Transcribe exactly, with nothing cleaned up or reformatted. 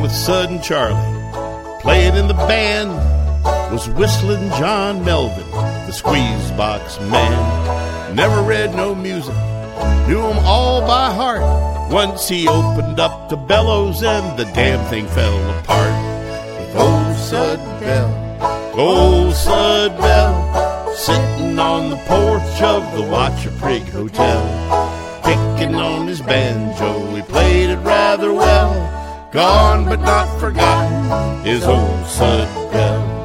with Sud and Charlie. Playing in the band was Whistling John Melvin, the squeeze box man. Never read no music, knew 'em all by heart. Once he opened up the bellows and the damn thing fell apart. With old Sud Bell, old Sud Bell, sitting on the porch of the Watcher Prig Hotel, picking on his banjo, he played it rather well. Gone but not forgotten is old Sud Bell.